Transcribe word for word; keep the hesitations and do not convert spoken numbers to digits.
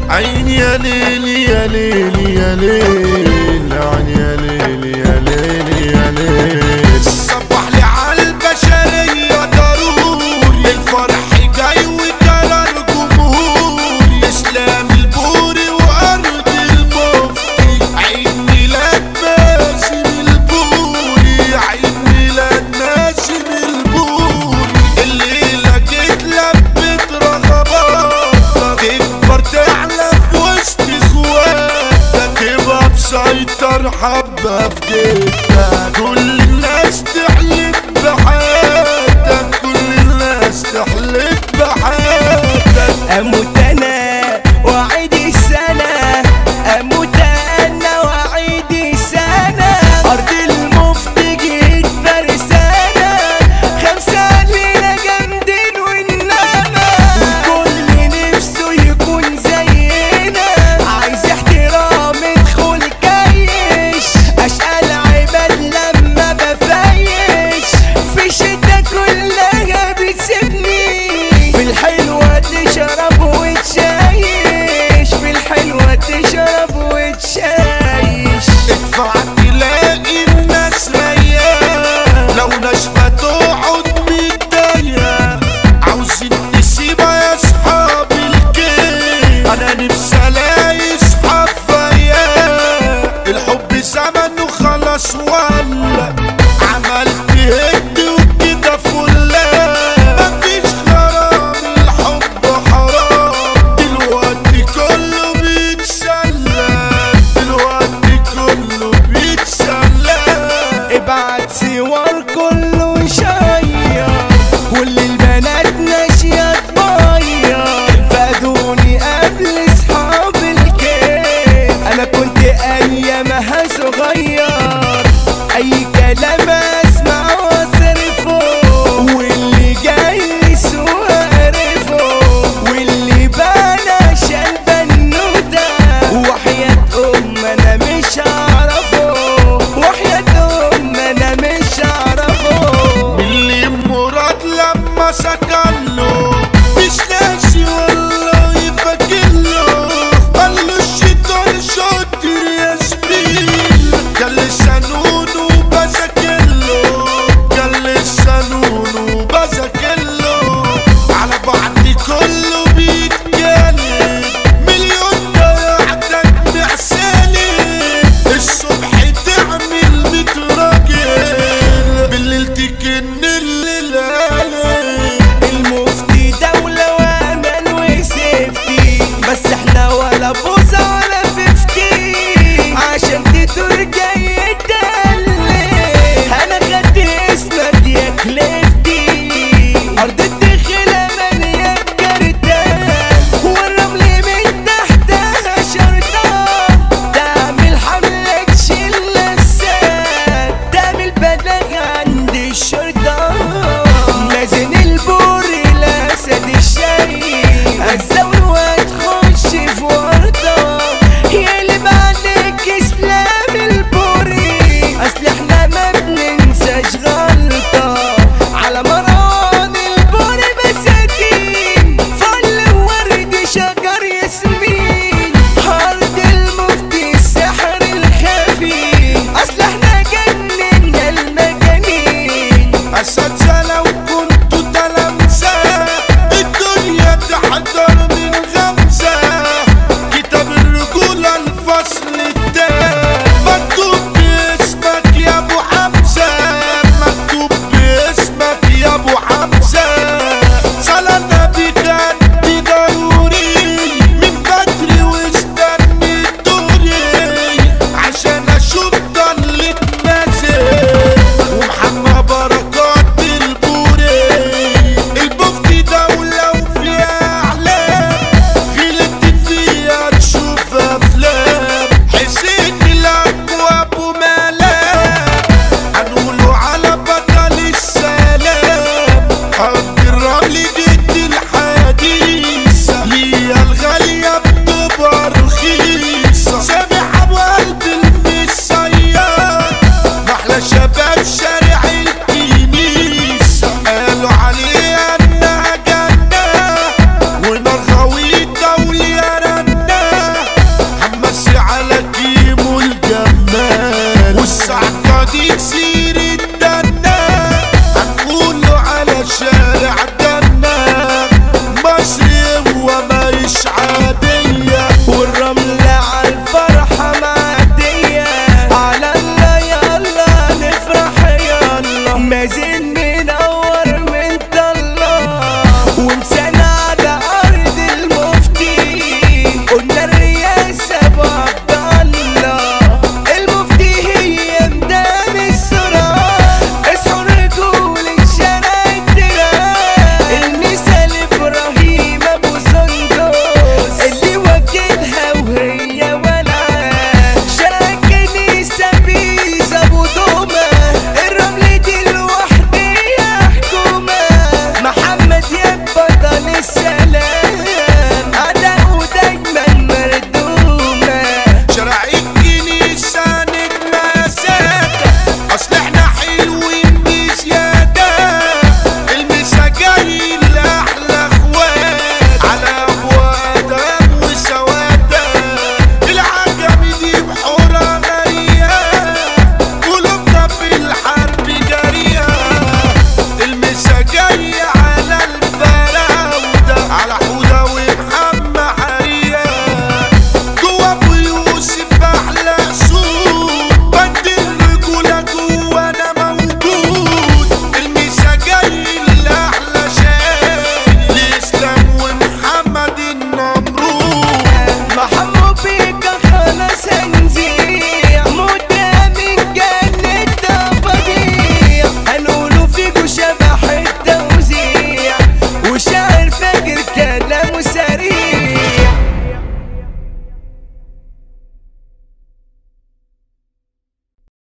عيني يا ليلي يا ليلي يا ليل، عيني يا ليلي يا ليلي يا ليل. صبح لي عالبشرية ضروري، الفرح جاي وقرار جمهوري. اسلام البوري وارض المفتي، عيد ميلاد ماسم البوري، عيد ميلاد ماسم البوري. الليلة جيت لبت رغباتك، تكبر تعلى في وسط اخواتك، تبقى مسيطر حبة في جيتك. كل الناس تحلف بحياتك، كل الناس تحلف بحياتك. اموت انا واعيد السنة، اموت انا واعيد السنة. ارض المفتي جيت فرسانة، خمسة لينا جامدين وانما، والكل نفسه يكون زينا. عايز احترام ادخل كيش، اشقى العباد لما بفيش. في الشتا كلها بتسيبني، في الحلوة تشرب وتشايش، في الحلوة تشرب وتشايش. ادفع تلاقي الناس ريان، لو ناشفة تقعد متضايقة. عاوزين نسيبها يا صحاب الكيف، انا نفسي الاقي صحاب فيا. الحب زمنه خلاص ولا، عملت هد وكده فلا. مفيش غرام الحب حرام، دلوقتي كله بيتسلى، دلوقتي كله بيتسلى. ابعت صور كله شير، كل البنات ناشية تبير. فادوني قبل اصحاب الكيف، انا كنت ايامها صغير. اي كلام اسمع واصرفه، واللي جاي يسوق اعرفه، واللي بان عشان بنوته. وحياة ام انا مش هعرفه، وحياة ام انا مش هعرفه. اللي مراد لما سكن له